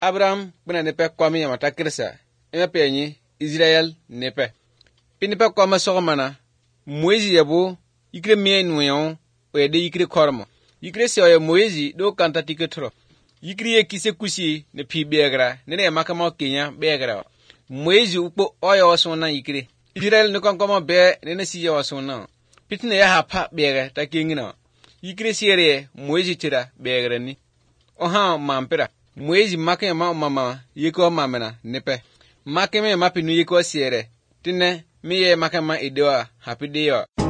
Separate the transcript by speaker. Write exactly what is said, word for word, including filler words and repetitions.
Speaker 1: Abraham bena nepe kwami yamata kirsa ema penyi Israel nepe pinipe kwama sogmana Moizi yabo yikre mien nuyon oyede yikre kormo yikre se oye Moizi do kanta tiketro yikre ye kise kusi ne pi begra ne ne makama kenya begra Moizi ukpo oye wasona yikre Israel ne konkoma be ne ne siya wasona pitne ya hapa begra ta kengina yikre siere Moizi tira begra ni oha mampera Moizi make ma mama yiko mamena nepe make me mapinu yiko siere tine miye make ma idewa happy day